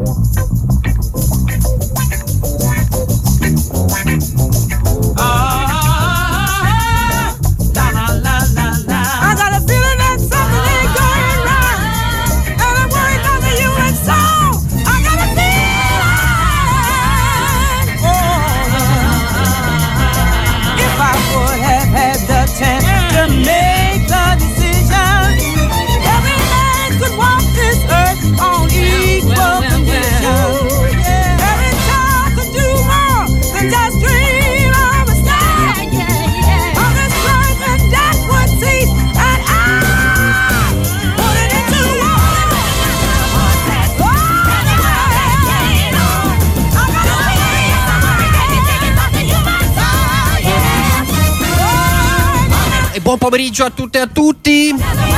Buon pomeriggio a tutte e a tutti.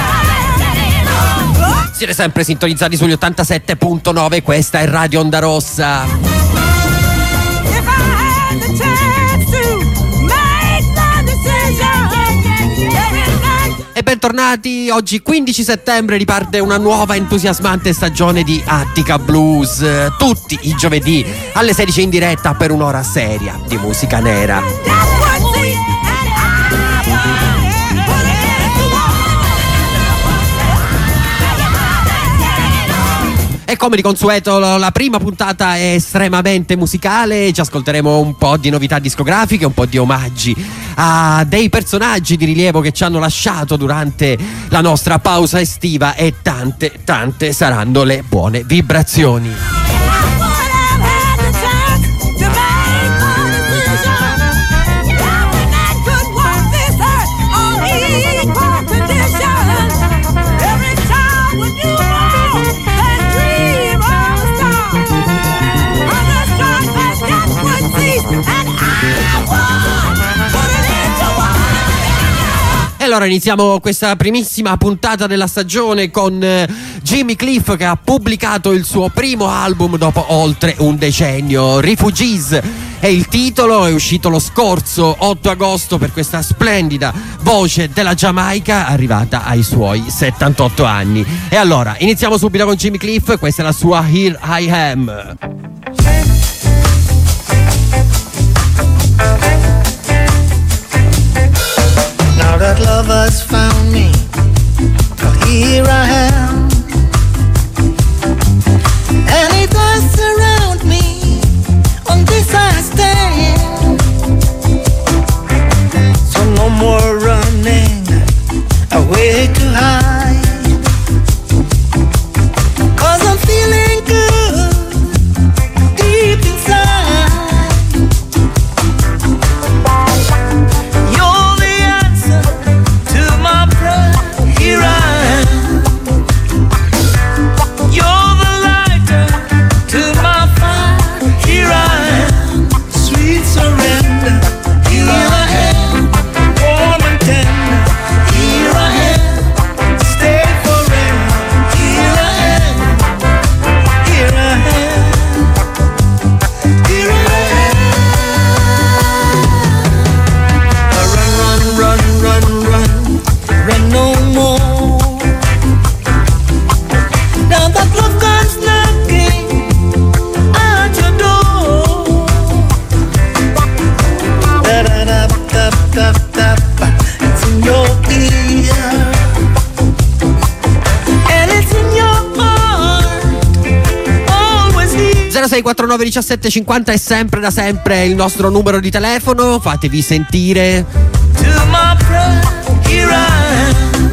Siete sempre sintonizzati sugli 87.9, questa è Radio Onda Rossa. E bentornati, oggi 15 settembre riparte una nuova entusiasmante stagione di Attica Blues. Tutti i giovedì alle 16 in diretta per un'ora seria di musica nera. E come di consueto la prima puntata è estremamente musicale, ci ascolteremo un po' di novità discografiche, un po' di omaggi a dei personaggi di rilievo che ci hanno lasciato durante la nostra pausa estiva e tante saranno le buone vibrazioni. E allora iniziamo questa primissima puntata della stagione con Jimmy Cliff, che ha pubblicato il suo primo album dopo oltre un decennio. Refugees è il titolo, è uscito lo scorso 8 agosto per questa splendida voce della Giamaica arrivata ai suoi 78 anni. E allora iniziamo subito con Jimmy Cliff, questa è la sua Here I Am. Now that love has found me, here I am, and it does surround me, on this I stand, so no more running away to hide, 'cause I'm feeling good, deep inside. Here I am. You're the lighter to my fire. Here I am. Sweet surrender. Here I am. Warm and tender. Here I am. Stay forever. Here I am. Here I am. Here I am. Run. Run no more. Now that love comes knocking at your door. Da-da-da-da-da-da. It's in your ear, and it's in your heart. Always here. 0649 17 50 è sempre da sempre il nostro numero di telefono, fatevi sentire. To my prayer. Here I am.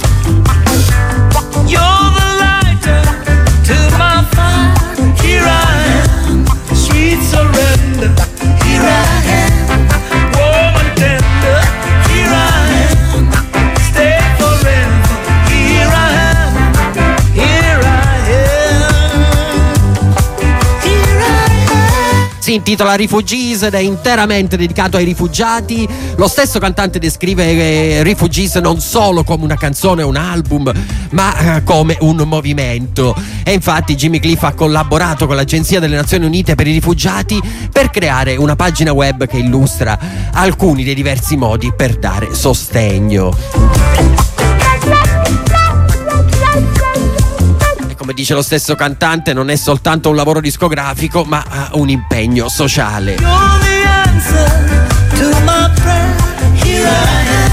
You're the lighter to my fire. Here I am. Sweet surrender. Here I am. Warm and tender. Here I am. Stay forever. Here I am. Here I am. Here I am. Si intitola Refugees ed è interamente dedicato ai rifugiati. Lo stesso cantante descrive Refugees non solo come una canzone o un album, ma come un movimento. E infatti Jimmy Cliff ha collaborato con l'Agenzia delle Nazioni Unite per i Rifugiati per creare una pagina web che illustra alcuni dei diversi modi per dare sostegno. Come come dice lo stesso cantante, non è soltanto un lavoro discografico, ma un impegno sociale. You're the answer to my prayer. Here I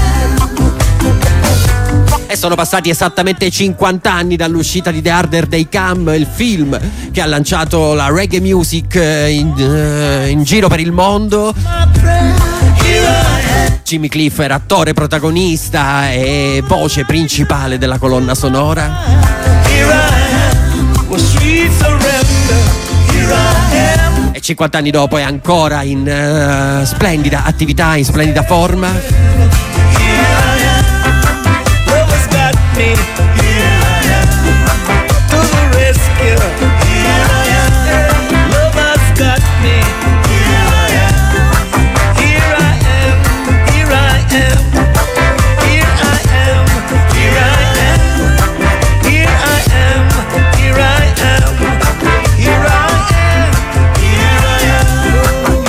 am. E sono passati esattamente 50 anni dall'uscita di The Harder They Come, il film che ha lanciato la reggae music in giro per il mondo. My prayer. Here I am. Jimmy Cliff era attore protagonista e voce principale della colonna sonora. Here I am. With sweet surrender. Here I am. E 50 anni dopo è ancora in splendida attività, in splendida forma. Here I am. Love has got me. Here I am. To the rescue. Here I am. Love has got me. Here I am. Here I am. Here I am. Here I am. Here I am. Here I am. Here I am. Here I am. Here I am.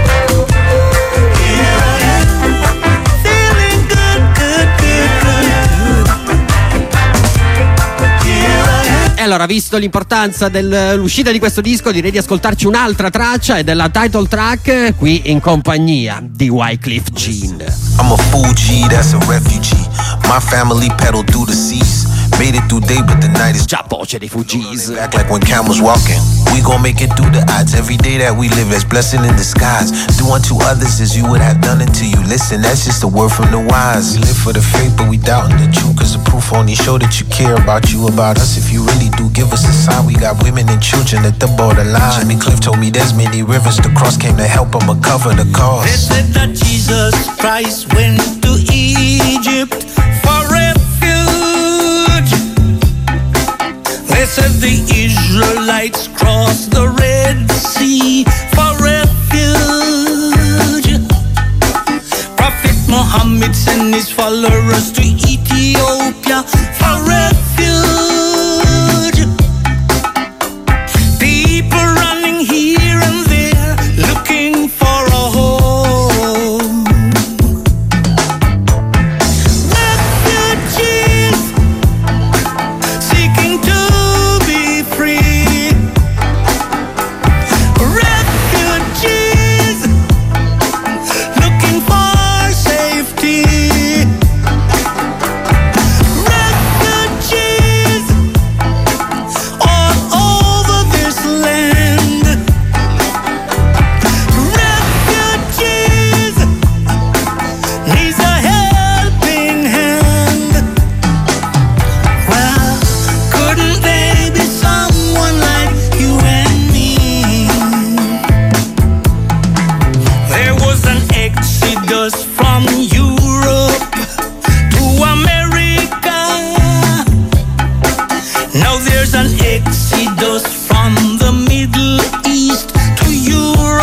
Here I am. Feeling good, good, good, good. Here I am. E allora, visto l'importanza dell'uscita di questo disco, direi di ascoltarci un'altra traccia, è della title track, qui in compagnia di Wyclef Jean. I'm a Fuji, that's a refugee. My family pedaled through the seas. Made it through day, but the night is Già voce dei Fugees. back like when Cam was walking. We gon' make it through the odds. Every day that we live is blessing in disguise. Do unto others as you would have done unto you. Listen, that's just a word from the wise. We live for the faith, but we doubting the truth. Cause the proof only show that you care about you, about us. If you really do, give us a sign. We got women and children at the borderline. Jimmy Cliff told me there's many rivers to cross. Came to help him cover the They cost. said that Jesus Christ went to Egypt for refuge. They said the Israelites crossed the Red Sea for refuge. Prophet Muhammad sent his followers to Ethiopia for refuge. People running here and there looking for a home. Refugees seeking to be free. Refugees looking for safety. Refugees all over this land. Refugees needs a helping hand. Well, couldn't they be someone like you and me? There was an exodus from Europe to America. Now there's an exodus from the Middle East to Europe.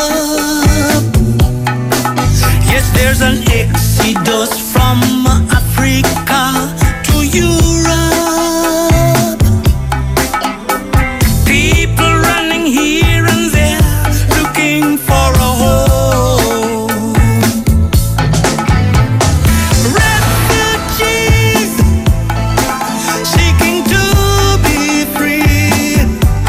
Yes, there's an exodus from Africa to Europe. People running here and there looking for a home. Refugees seeking to be free.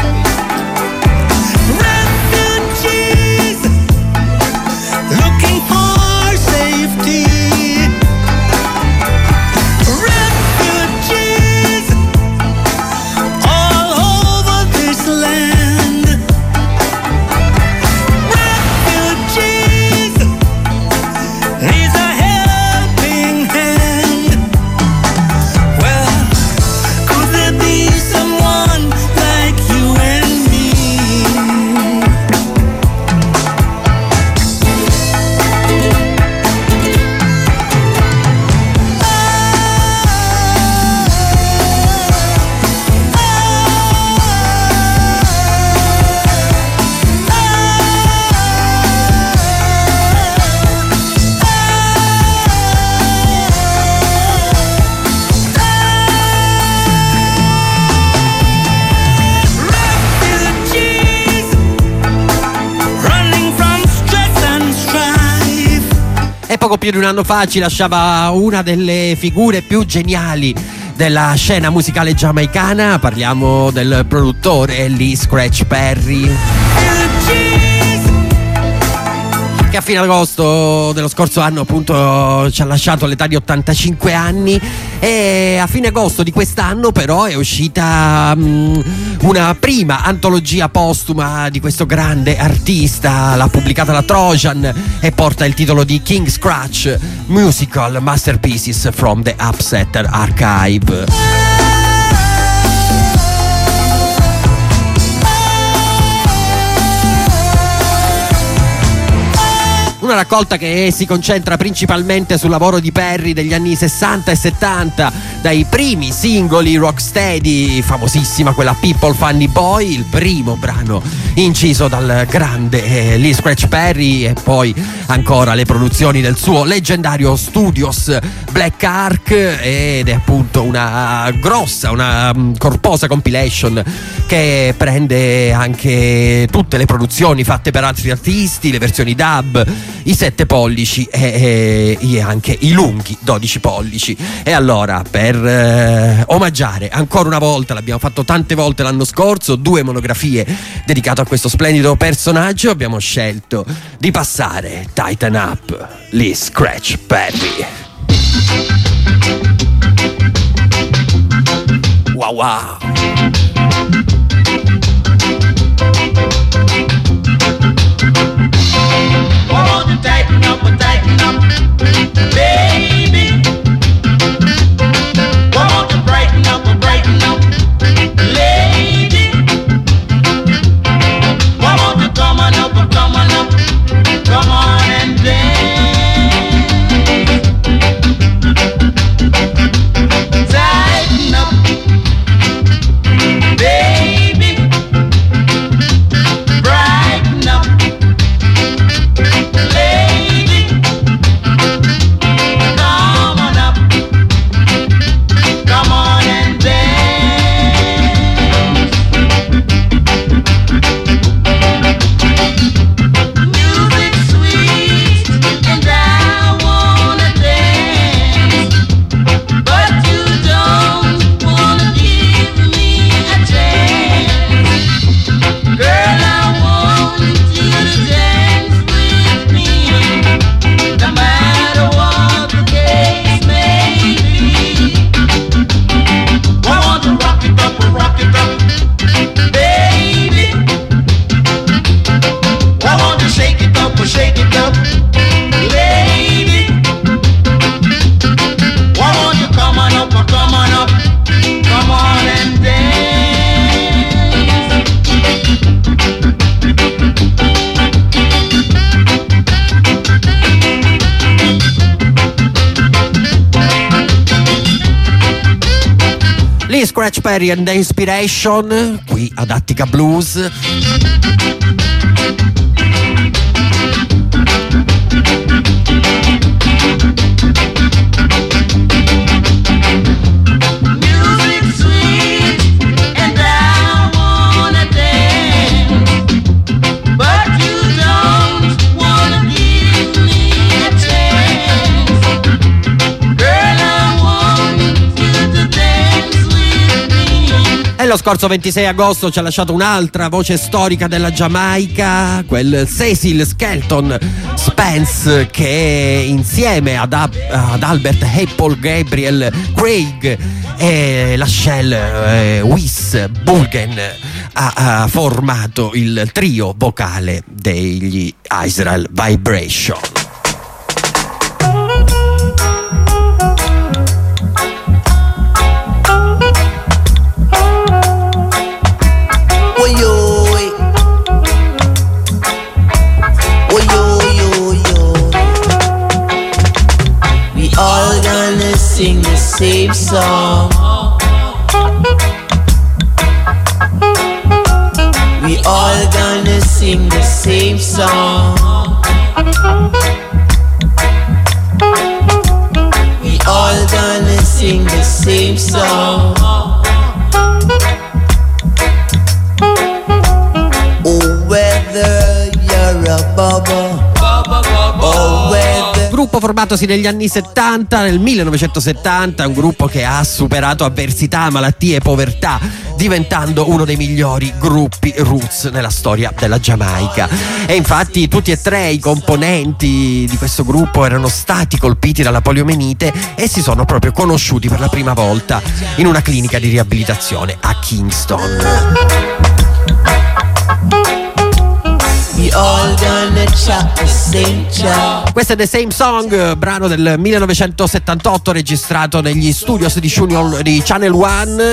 Refugees looking for safety. Refugees all over this land. Refugees needs a helping hand. Well, could there be someone like you and me? Refugees running from stress and strife. E poco più di un anno fa ci lasciava una delle figure più geniali della scena musicale giamaicana. Parliamo del produttore Lee Scratch Perry, che a fine agosto dello scorso anno appunto ci ha lasciato all'età di 85 anni, e a fine agosto di quest'anno però è uscita una prima antologia postuma di questo grande artista. L'ha pubblicata la Trojan e porta il titolo di King Scratch Musical Masterpieces from the Upsetter Archive. Una raccolta che si concentra principalmente sul lavoro di Perry degli anni 60 e 70, dai primi singoli Rocksteady, famosissima quella People Funny Boy, il primo brano inciso dal grande Lee Scratch Perry, e poi ancora le produzioni del suo leggendario Studios Black Ark, ed è appunto una grossa, una corposa compilation che prende anche tutte le produzioni fatte per altri artisti, le versioni dub, i 7 pollici e anche i lunghi 12 pollici. E allora, per omaggiare ancora una volta, l'abbiamo fatto tante volte l'anno scorso, 2 monografie dedicate a questo splendido personaggio, abbiamo scelto di passare Tighten Up, Lee Scratch Perry. Wow wow. Tighten up, baby. Want to brighten up, lady. Want to come on up, come on and dance. Tighten up, baby. Brighten up. Shake it up, lady. Why won't you come on up, come on and dance. Lee Scratch Perry and the Inspiration, qui ad Attica Blues. Lo scorso 26 agosto ci ha lasciato un'altra voce storica della Giamaica, quel Cecil Skelton Spence, che insieme ad Albert Apple, Gabriel Craig e Lachelle Wyss Bulgen ha formato il trio vocale degli Israel Vibration. All gonna sing the same song. We all gonna sing the same song. We all gonna sing the same song. Oh, whether you're a bubble, oh, whether gruppo formatosi negli anni 70, nel 1970, un gruppo che ha superato avversità, malattie e povertà, diventando uno dei migliori gruppi roots nella storia della Giamaica. E infatti tutti e tre i componenti di questo gruppo erano stati colpiti dalla poliomielite e si sono proprio conosciuti per la prima volta in una clinica di riabilitazione a Kingston. Questo è The Same Song, brano del 1978 registrato negli studios di Channel One.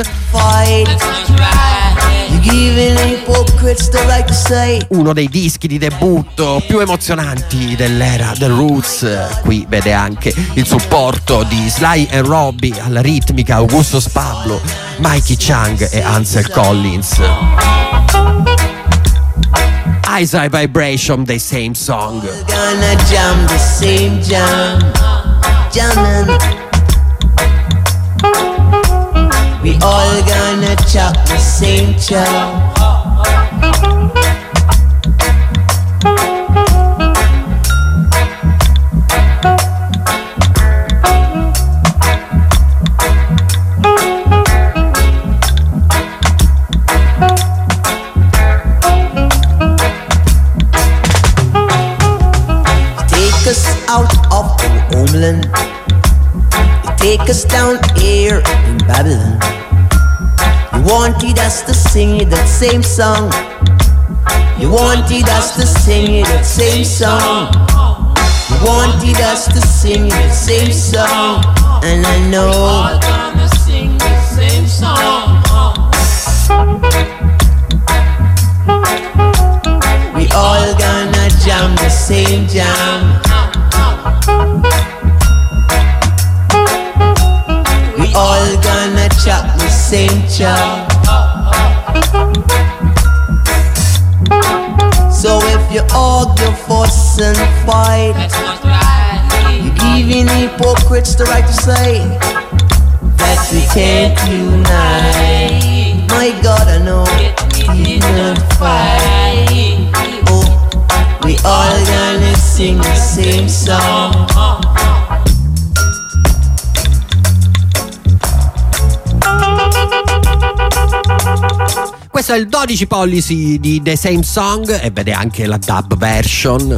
Uno dei dischi di debutto più emozionanti dell'era del roots. Qui vede anche il supporto di Sly e Robbie alla ritmica, Augustus Pablo, Mikey Chang e Ansel Collins. Eyes High Vibration, The Same Song. We're gonna jam the same jam, jamming. We all gonna chop the same chop. Out of our homeland, you take us down here in Babylon. You wanted us to sing that same song. You wanted us to sing that same song. You wanted us to sing that same song. And I know we're all gonna sing the same song. We all gonna jam the same jam. We all gonna chop the same chop. So if you argue, fuss and fight, you're giving hypocrites the right to say that we can't unite. My God, I know we not fight. Oh, we all gonna sing the same song. Questo è il 12 pollici di The Same Song e vede anche la dub version.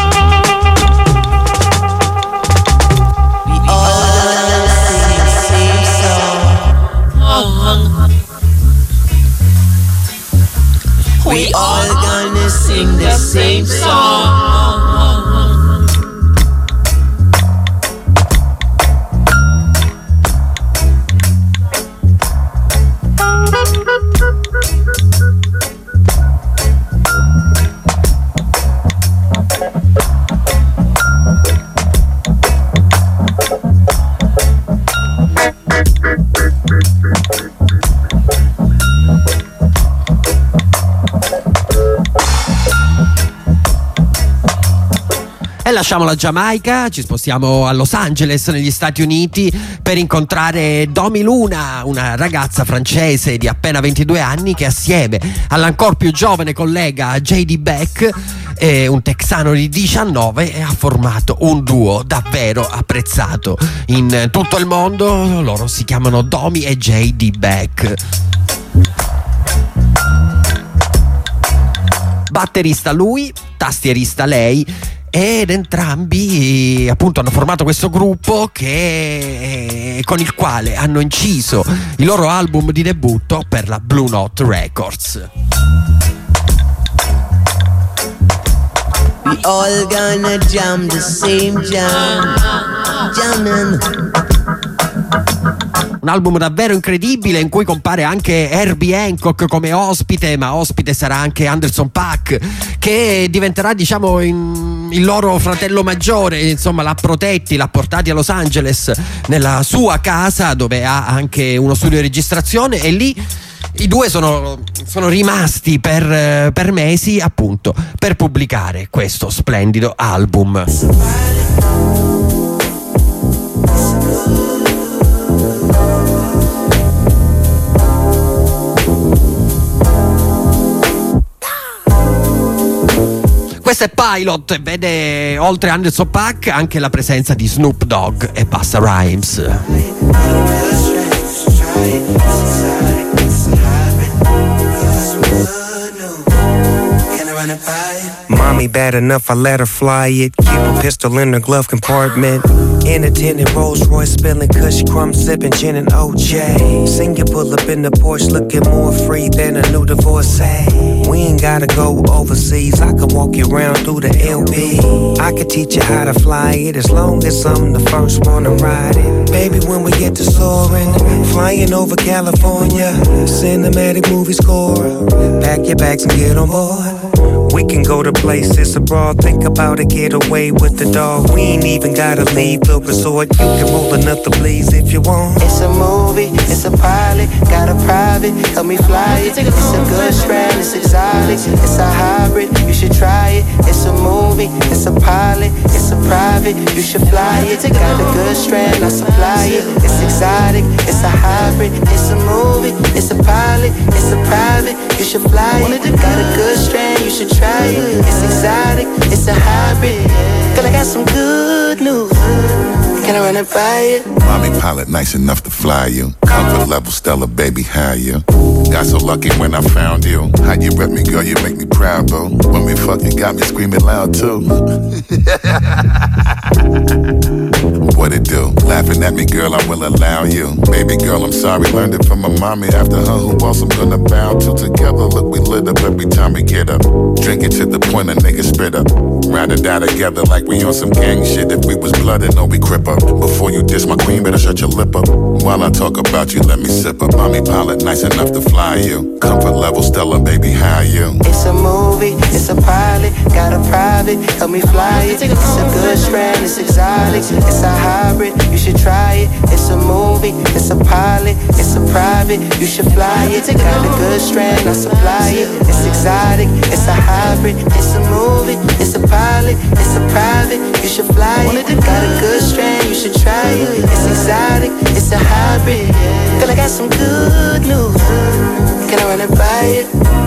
We all gonna sing the same song. E lasciamo la Giamaica, ci spostiamo a Los Angeles negli Stati Uniti per incontrare Domi Luna, una ragazza francese di appena 22 anni che assieme all'ancor più giovane collega J.D. Beck e un texano di 19 ha formato un duo davvero apprezzato in tutto il mondo. Loro si chiamano Domi e J.D. Beck. Batterista lui, tastierista lei, ed entrambi appunto hanno formato questo gruppo con il quale hanno inciso il loro album di debutto per la Blue Note Records. We all gonna jam the same jam, jamming. Un album davvero incredibile in cui compare anche Herbie Hancock come ospite, ma ospite sarà anche Anderson .Paak, che diventerà diciamo il loro fratello maggiore. Insomma, l'ha protetti, l'ha portati a Los Angeles nella sua casa dove ha anche uno studio di registrazione, e lì i due sono rimasti per mesi appunto per pubblicare questo splendido album. Questo è Pilot e vede oltre Anderson .Paak anche la presenza di Snoop Dogg e Busta Rhymes. Mommy bad enough, I let her fly it. Keep a pistol in her glove compartment. Independent Rolls Royce spilling Kush crumb sipping gin and OJ. Seen you pull up in the Porsche looking more free than a new divorcee. We ain't gotta go overseas, I can walk you around through the LB. I can teach you how to fly it as long as I'm the first one to ride it. Baby, when we get to soaring, flying over California, cinematic movie score. Pack your bags and get on board. We can go to places abroad, think about a getaway with the dog. We ain't even gotta leave the resort. You can roll another blaze if you want. It's a movie, it's a pilot, got a private, help me fly it. It's a good strand, it's exotic, it's a hybrid, you should try it. It's a movie, it's a pilot, it's a private, you should fly it. Got a good strand, I supply it. It's exotic, it's a hybrid, it's a movie, it's a pilot, it's a private, you should fly it. Got a good strand, you should try it. It's exotic, it's a hybrid. Girl, I got some good news. Can I run it by it? Mommy pilot nice enough to fly you. Comfort level stellar, baby, how you? Got so lucky when I found you. How you rep me, girl, you make me proud, bro. When we fuck, you got me screaming loud, too. What it do? Laughing at me, girl, I will allow you. Baby girl, I'm sorry, learned it from my mommy. After her, who else I'm gonna bow to? Together, look, we lit up every time we get up. Drink it to the point a nigga spit up. Ride or die together like we on some gang shit. If we was blooded, no, we crip up. Before you diss my queen, better shut your lip up. While I talk about you, let me sip up. Mommy pilot, nice enough to fly you. Comfort level stellar, baby, how you? It's a movie, it's a pilot, got a private, help me fly it. It's a good strand, it's exotic, it's a hybrid, you should try it. It's a movie, it's a pilot, it's a private, you should fly it. Got a good strand, I supply it. It's exotic, it's a hybrid, it's a movie, it's a pilot, it's a private, you should fly it. Got a good strand, you should try it. It's exotic, it's a hybrid. Girl, I got some good news. Can I run it by it?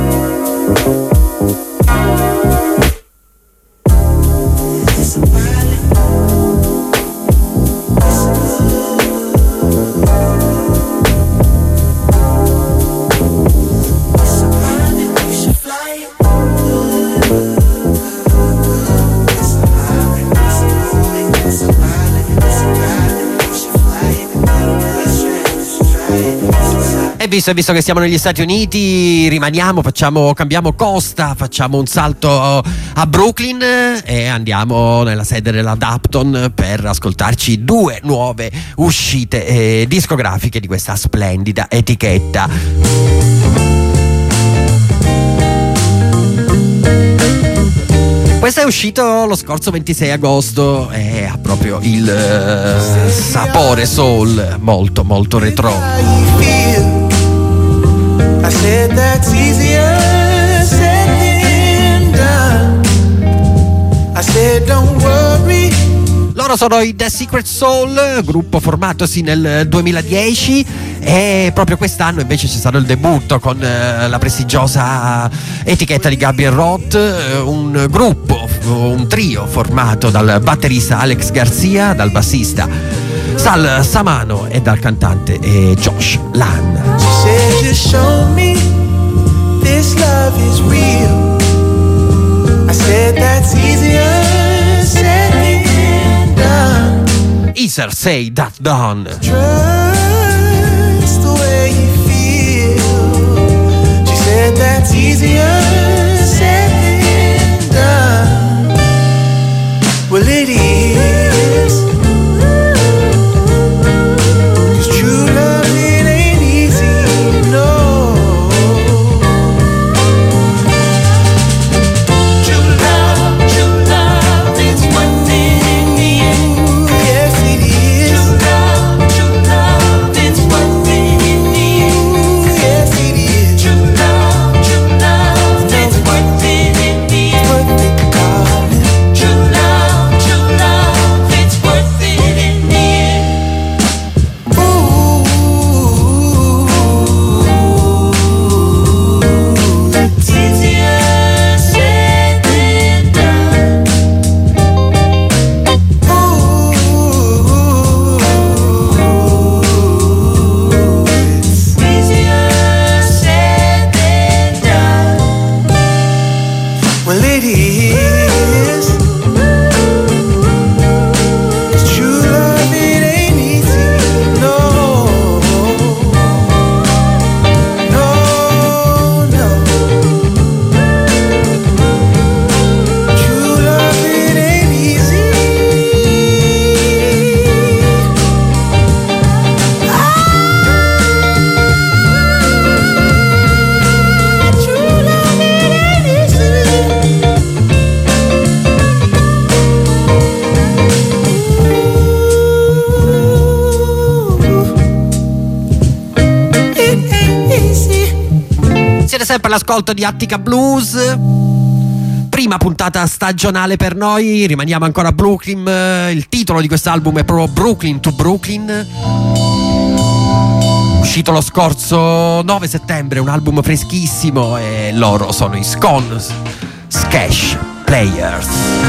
It's a pilot. E visto che siamo negli Stati Uniti, cambiamo costa, facciamo un salto a Brooklyn e andiamo nella sede della Dapton per ascoltarci due nuove uscite discografiche di questa splendida etichetta. Questo è uscito lo scorso 26 agosto e ha proprio il sapore soul molto molto retro. I said that's easier said than done. I said don't worry. Loro sono i The Secret Soul, gruppo formatosi nel 2010 e proprio quest'anno invece c'è stato il debutto con la prestigiosa etichetta di Gabriel Roth, un gruppo, un trio formato dal batterista Alex Garcia, dal bassista Sal Samano e dal cantante Josh Lann. She said just show me this love is real. I said that's easier said than done. Easier said than done. Trust the way you feel. She said that's easier said than done. Well, it is. Love Well, it is. 'Cause true love, it ain't easy. No. No, no. True love, it ain't easy. True love, it ain't easy. It ain't easy. Siete sempre all'ascolto di Attica Blues. Prima puntata stagionale per noi, rimaniamo ancora a Brooklyn. Il titolo di quest'album è proprio Brooklyn to Brooklyn. Uscito lo scorso 9 settembre, un album freschissimo, e loro sono i Scone Scash Players.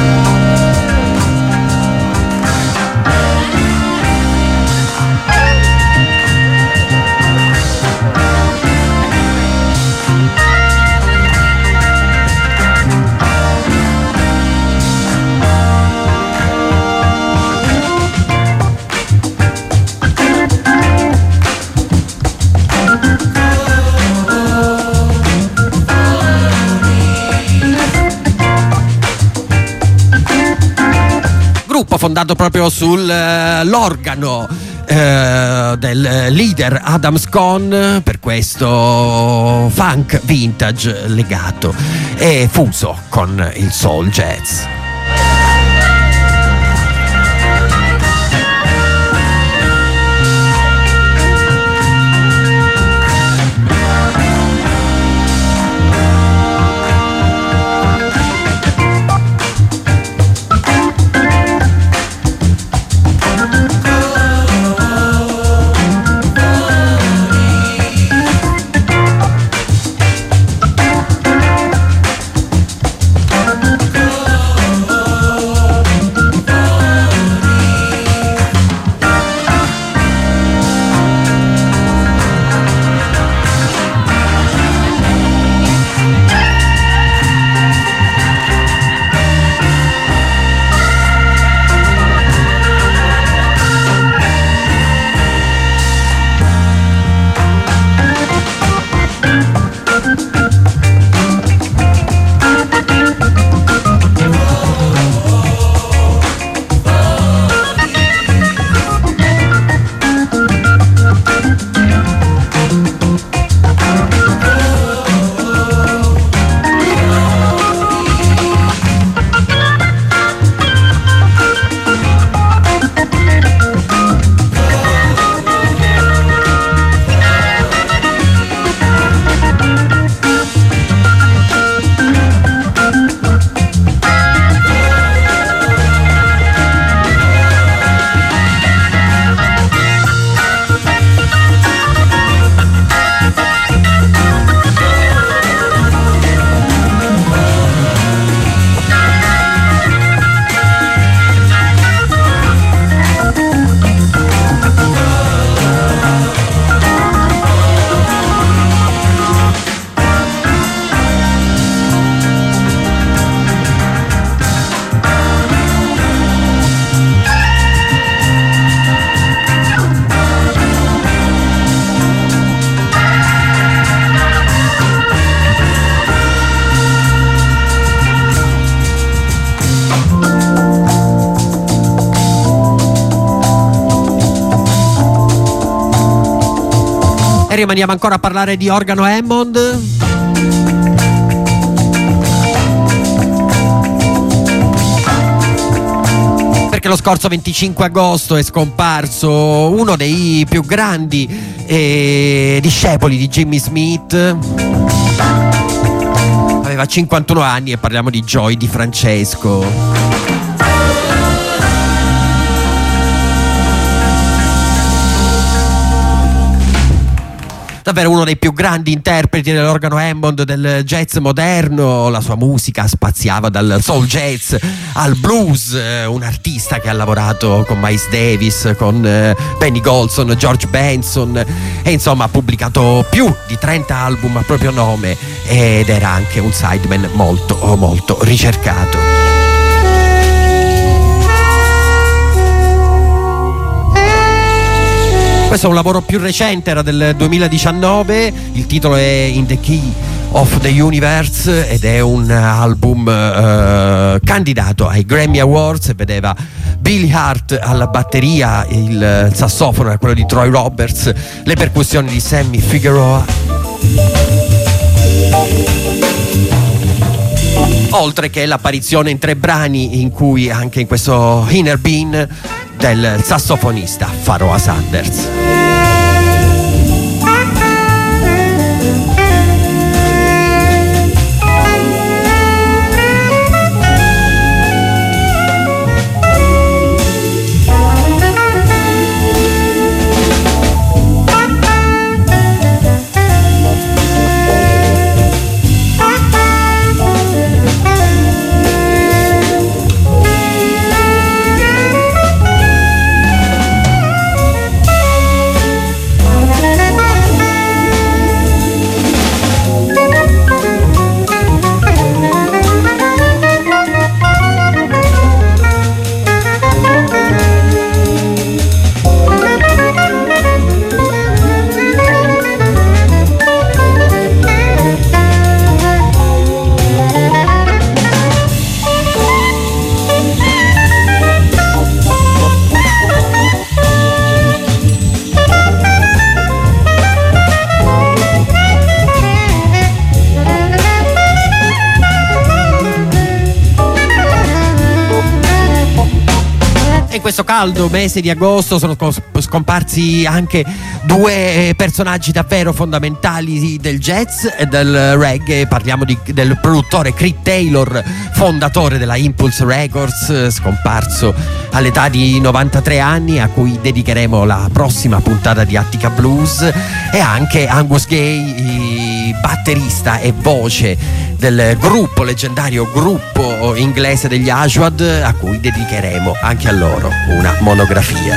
Gruppo fondato proprio sull'organo del leader Adam Scone, per questo funk vintage legato e fuso con il soul jazz. E rimaniamo ancora a parlare di organo Hammond. Perché lo scorso 25 agosto è scomparso uno dei più grandi discepoli di Jimmy Smith. Aveva 51 anni e parliamo di Joey Di Francesco. davvero uno dei più grandi interpreti dell'organo Hammond del jazz moderno. La sua musica spaziava dal soul jazz al blues, un artista che ha lavorato con Miles Davis, con Benny Golson, George Benson, e insomma ha pubblicato più di 30 album a proprio nome ed era anche un sideman molto molto ricercato. Questo è un lavoro più recente, era del 2019, il titolo è In the Key of the Universe ed è un album candidato ai Grammy Awards e vedeva Billy Hart alla batteria, il sassofono era quello di Troy Roberts, le percussioni di Sammy Figueroa, oltre che l'apparizione in 3 brani in cui anche in questo Inner Being del sassofonista Pharoah Sanders. Questo caldo mese di agosto sono scomparsi anche 2 personaggi davvero fondamentali del jazz e del reggae. Parliamo del produttore Creed Taylor, fondatore della Impulse Records, scomparso all'età di 93 anni, a cui dedicheremo la prossima puntata di Attica Blues, e anche Angus Gay, batterista e voce del leggendario gruppo inglese degli Ashwad, a cui dedicheremo anche a loro una monografia.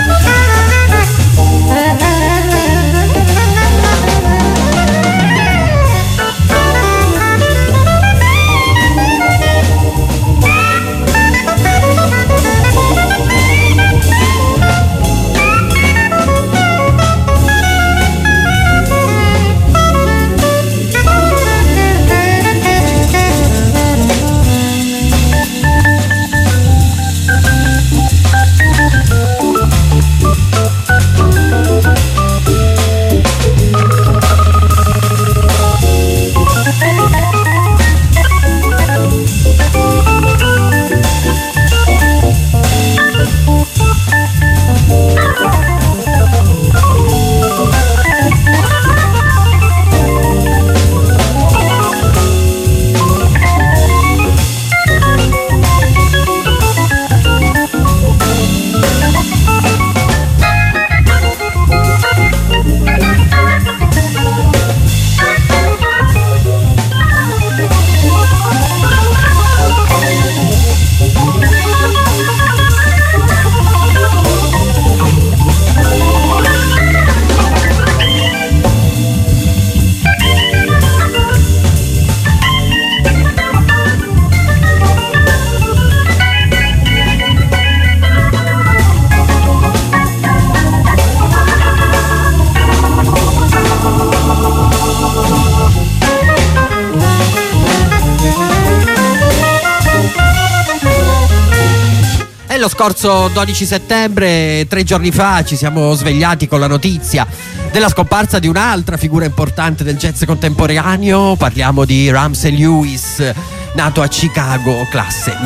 Lo scorso 12 settembre, 3 giorni fa, ci siamo svegliati con la notizia della scomparsa di un'altra figura importante del jazz contemporaneo. Parliamo di Ramsey Lewis, nato a Chicago, classe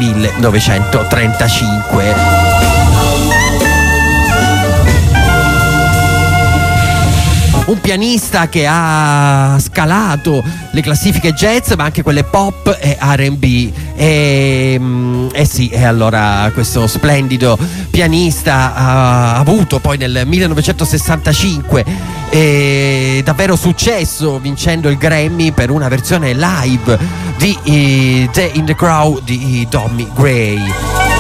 1935. Un pianista che ha scalato le classifiche jazz, ma anche quelle pop e R&B. E allora questo splendido pianista ha avuto poi nel 1965 davvero successo, vincendo il Grammy per una versione live di The In The Crowd di Tommy Gray.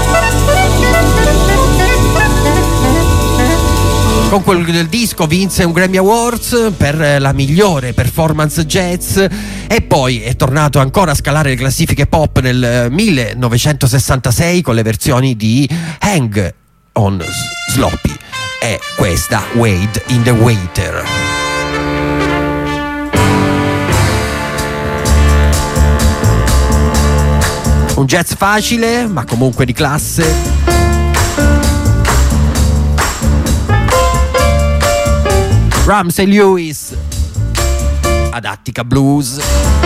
Con quel disco vinse un Grammy Awards per la migliore performance jazz e poi è tornato ancora a scalare le classifiche pop nel 1966 con le versioni di Hang on Sloppy e questa Wade in the Waiter. Un jazz facile ma comunque di classe. Ramsey Lewis ad Attica Blues.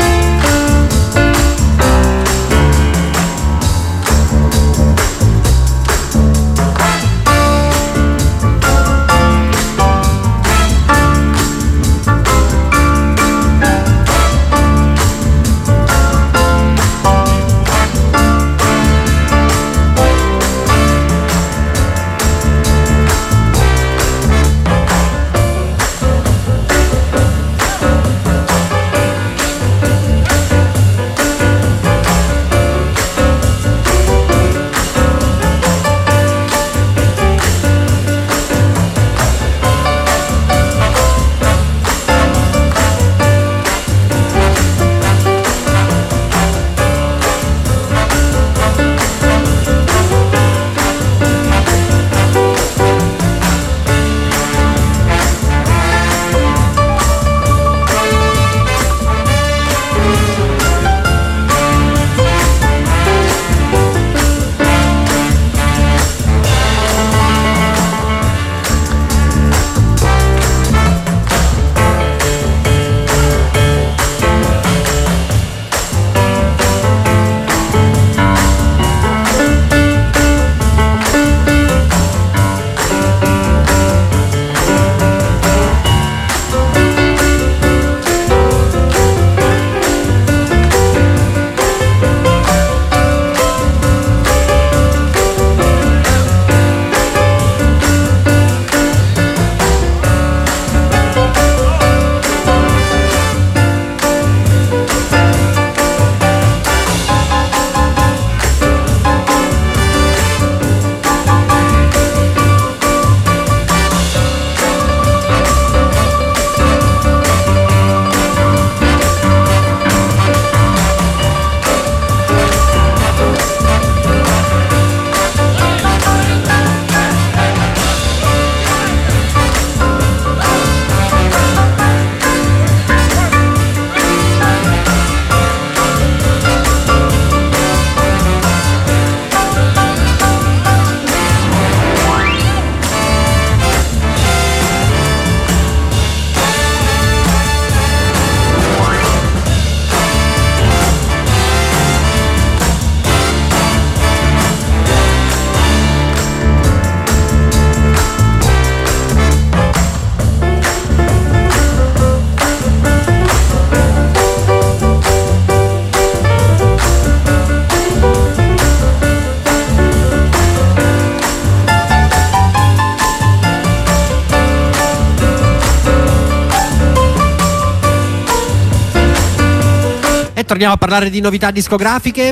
Torniamo a parlare di novità discografiche.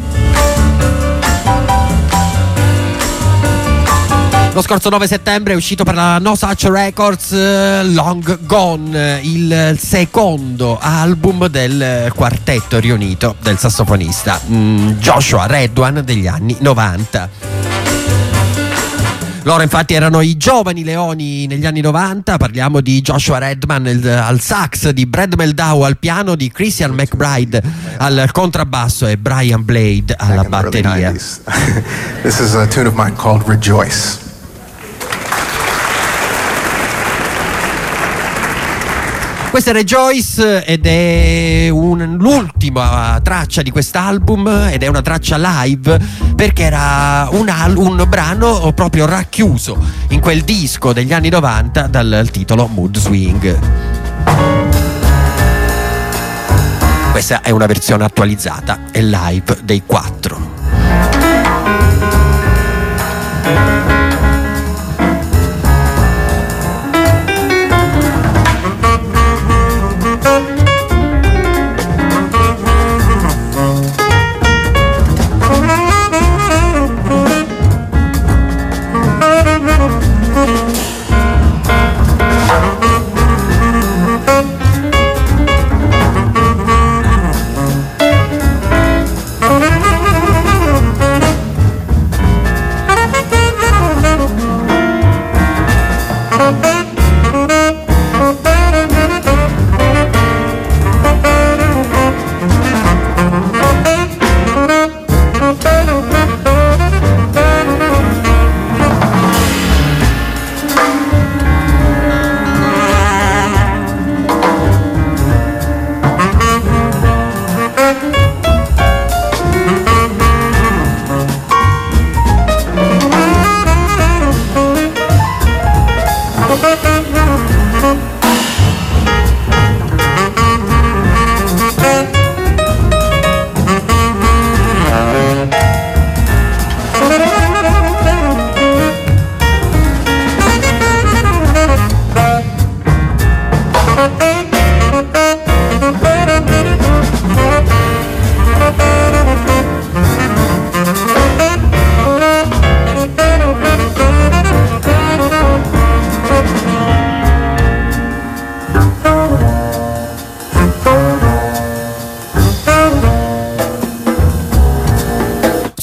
Lo scorso 9 settembre è uscito per la No Such Records Long Gone, il secondo album del quartetto riunito del sassofonista Joshua Redwan degli anni 90. Loro infatti erano i giovani leoni negli anni 90, parliamo di Joshua Redman al sax, di Brad Meldau al piano, di Christian McBride al contrabbasso e Brian Blade alla batteria. This is a tune of mine called Rejoice. Questa è Rejoice ed è l'ultima traccia di quest'album ed è una traccia live perché era un brano proprio racchiuso in quel disco degli anni 90 dal titolo Mood Swing. Questa è una versione attualizzata e live dei 4.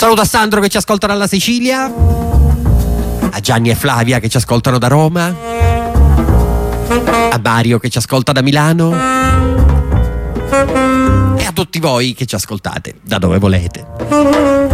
saluto a Sandro che ci ascolta dalla Sicilia, a Gianni e Flavia che ci ascoltano da Roma, a Mario che ci ascolta da Milano e a tutti voi che ci ascoltate da dove volete.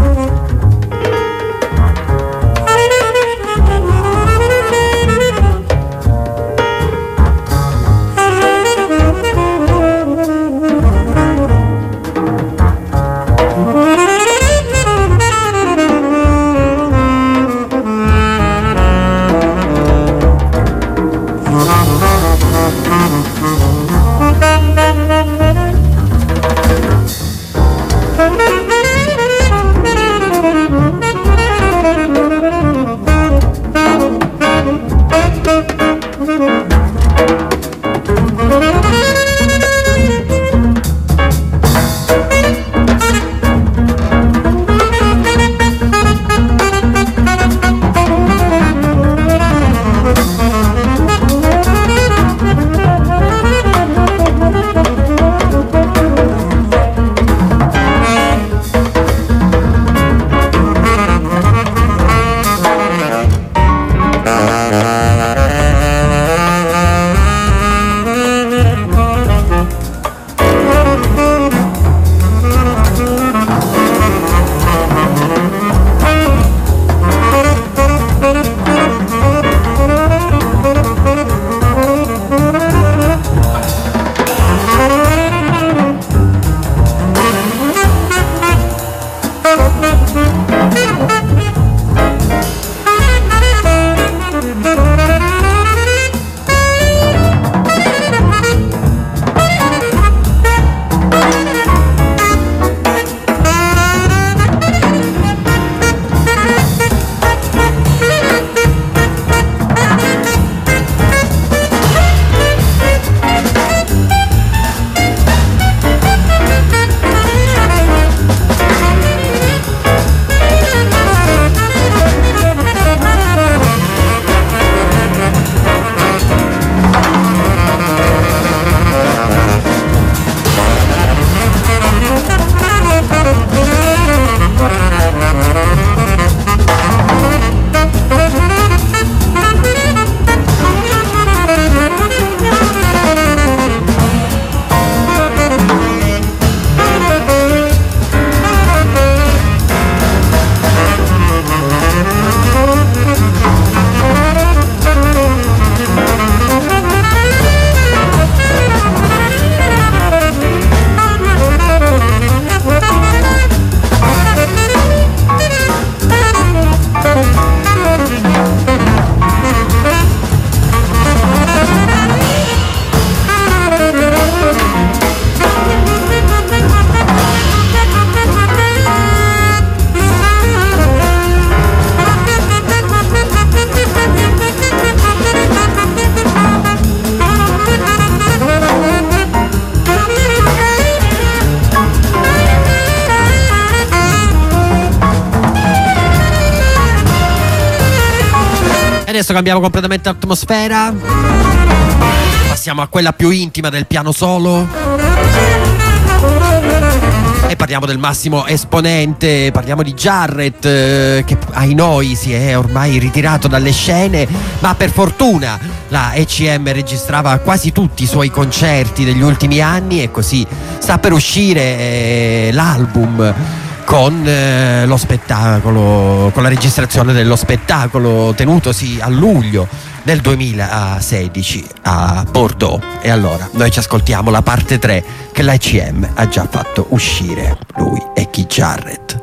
Adesso cambiamo completamente atmosfera, passiamo a quella più intima del piano solo e parliamo del massimo esponente, parliamo di Jarrett, che ai noi si è ormai ritirato dalle scene, ma per fortuna la ECM registrava quasi tutti i suoi concerti degli ultimi anni e così sta per uscire l'album con lo spettacolo, con la registrazione dello spettacolo tenutosi a luglio del 2016 a Bordeaux. E allora noi ci ascoltiamo la parte 3 che la ECM ha già fatto uscire, lui e Keith Jarrett.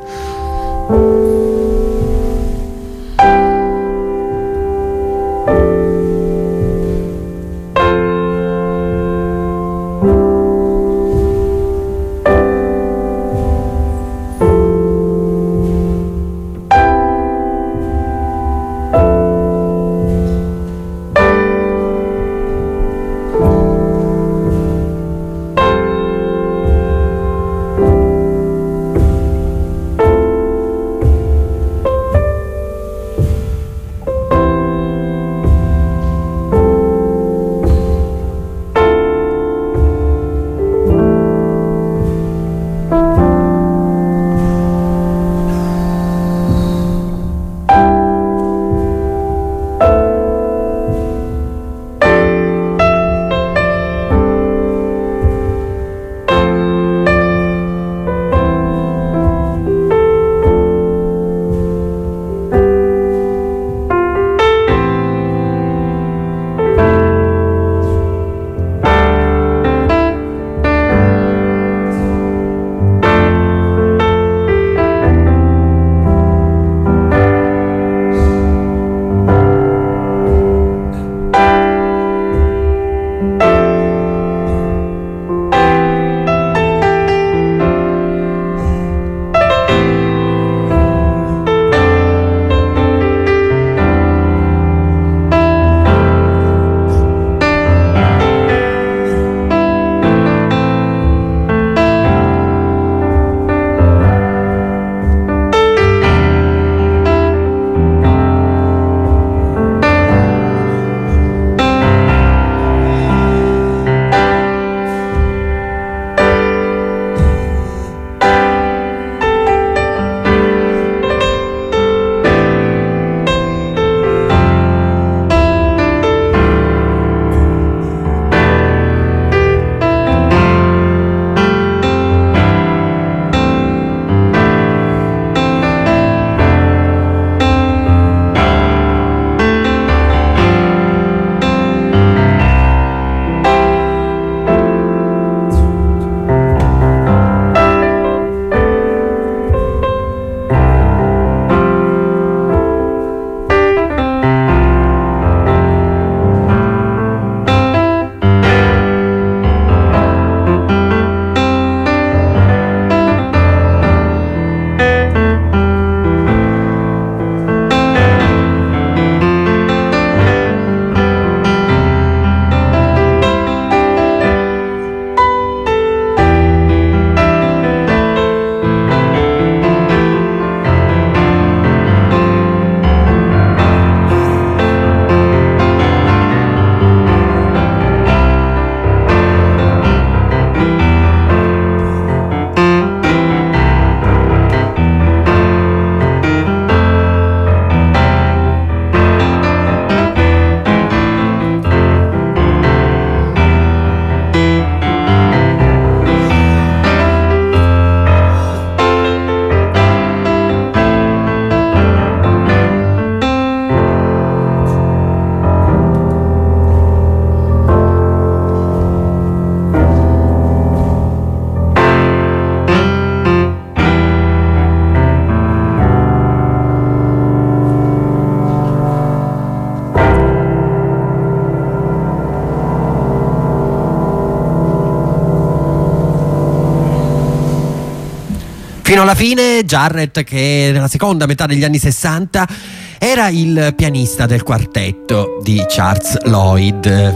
Fino alla fine Jarrett, che nella seconda metà degli anni 60 era il pianista del quartetto di Charles Lloyd.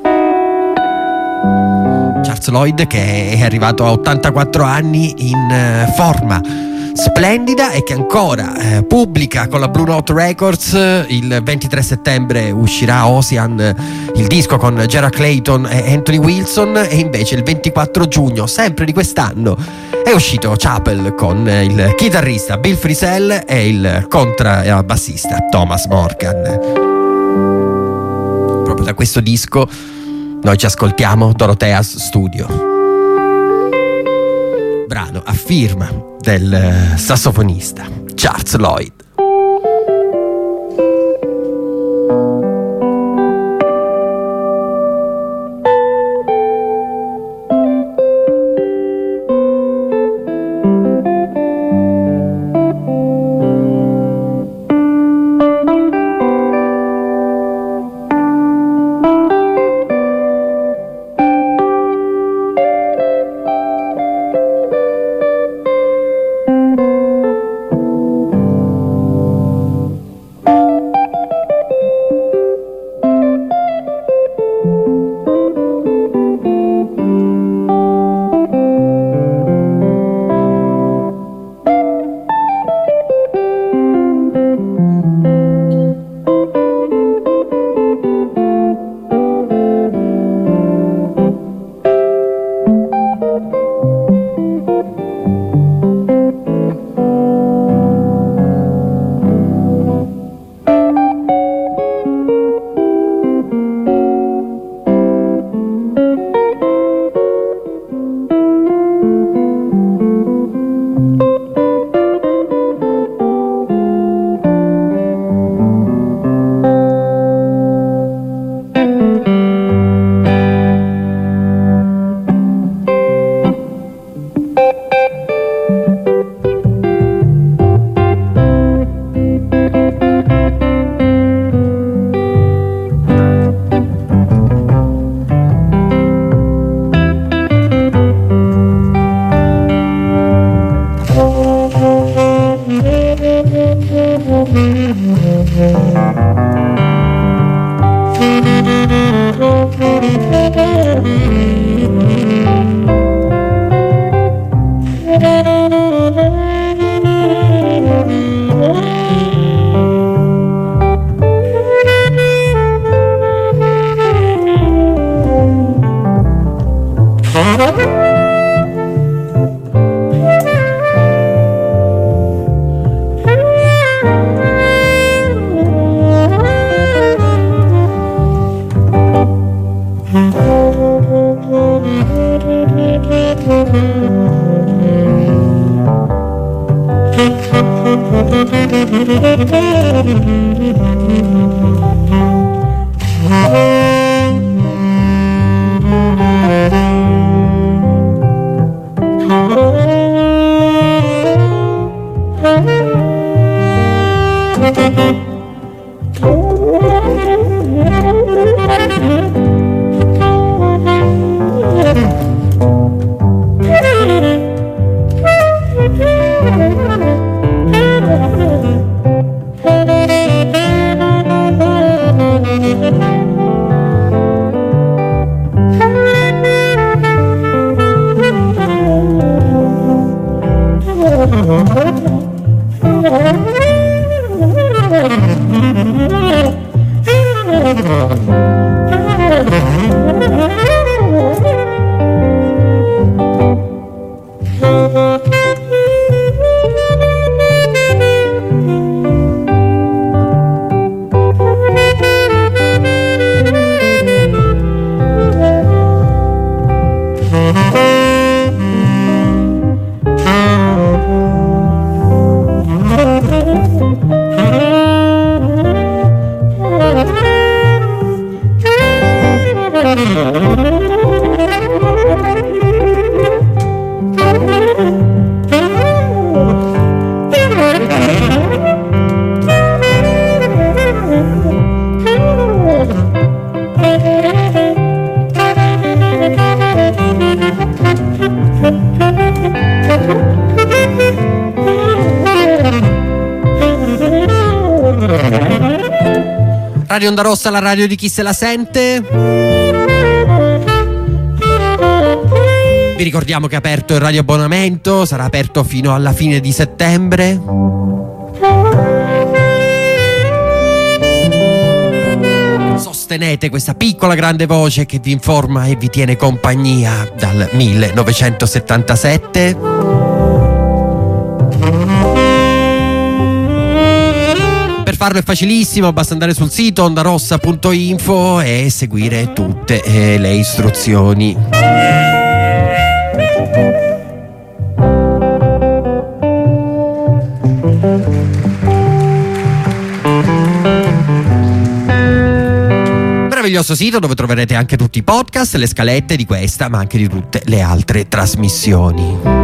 Charles Lloyd, che è arrivato a 84 anni in forma splendida e che ancora pubblica con la Blue Note Records. Il 23 settembre uscirà Ocean, il disco con Gerard Clayton e Anthony Wilson, e invece il 24 giugno, sempre di quest'anno, è uscito Chapel con il chitarrista Bill Frisell e il contrabbassista Thomas Morgan. Proprio da questo disco noi ci ascoltiamo Dorothea's Studio, brano a firma del sassofonista Charles Lloyd. Radio Onda Rossa, la radio di chi se la sente. Vi ricordiamo che è aperto il radioabbonamento, sarà aperto fino alla fine di settembre. Sostenete questa piccola grande voce che vi informa e vi tiene compagnia dal 1977. Per farlo è facilissimo, basta andare sul sito ondarossa.info e seguire tutte le istruzioni. Meraviglioso sito dove troverete anche tutti i podcast, le scalette di questa ma anche di tutte le altre trasmissioni.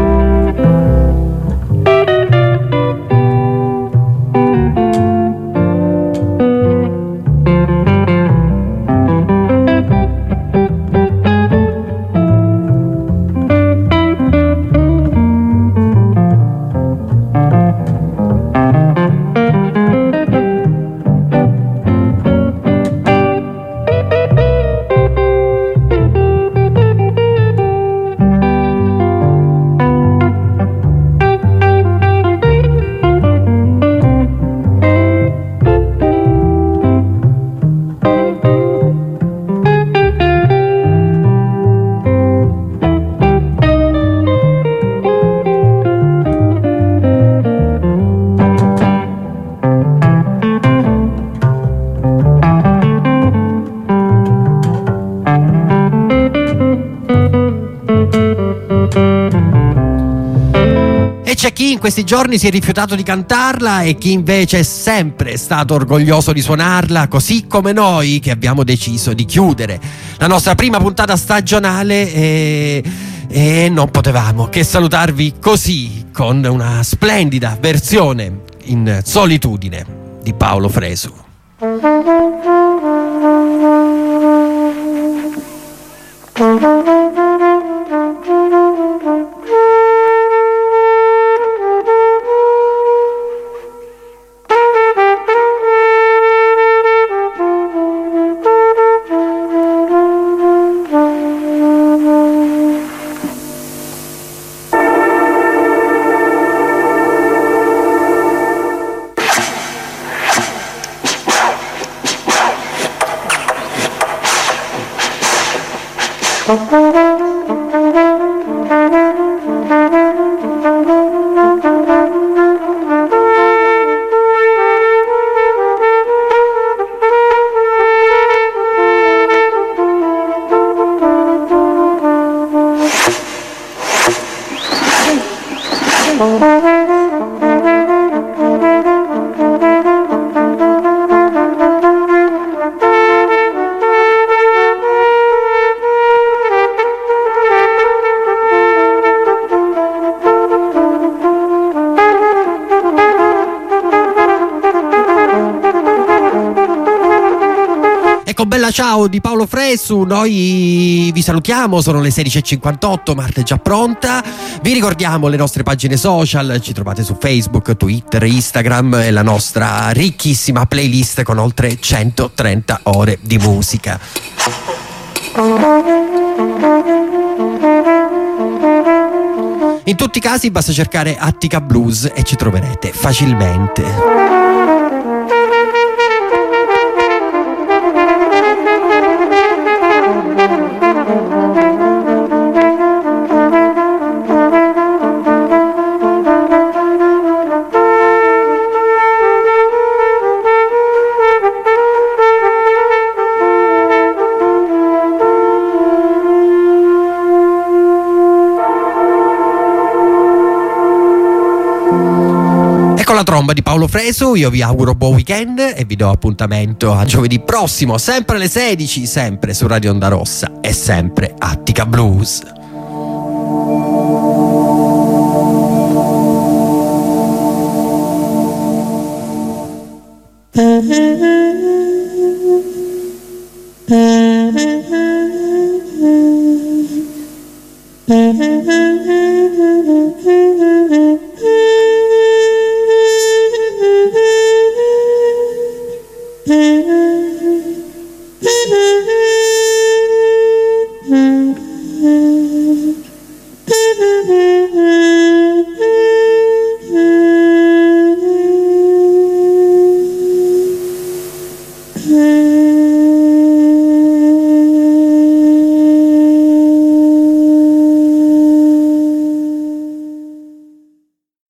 C'è chi in questi giorni si è rifiutato di cantarla e chi invece è sempre stato orgoglioso di suonarla, così come noi che abbiamo deciso di chiudere la nostra prima puntata stagionale e non potevamo che salutarvi così con una splendida versione in Solitudine di Paolo Fresu. Ciao di Paolo Fresu, noi vi salutiamo, sono le 16:58, Marta è già pronta. Vi ricordiamo le nostre pagine social, ci trovate su Facebook, Twitter, Instagram e la nostra ricchissima playlist con oltre 130 ore di musica. In tutti i casi basta cercare Attica Blues e ci troverete facilmente. La tromba di Paolo Fresu, io vi auguro buon weekend e vi do appuntamento a giovedì prossimo, sempre alle 16, sempre su Radio Onda Rossa e sempre Attica Blues.